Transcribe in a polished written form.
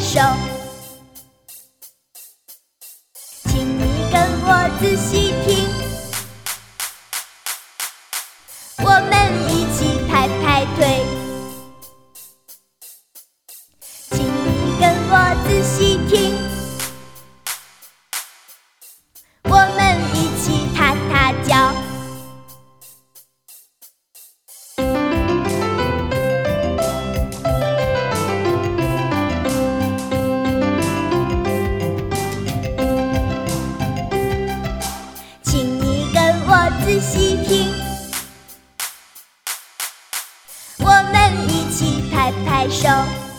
手。请你跟我仔细听，我们一起拍拍腿。请你跟我仔细听，我们一起踏踏脚。请你跟我仔细听，我们一起拍拍手。